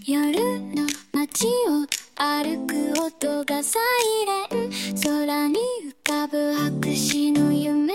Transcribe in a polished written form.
夜の街を歩く音がサイレン、空に浮かぶ白紙の夢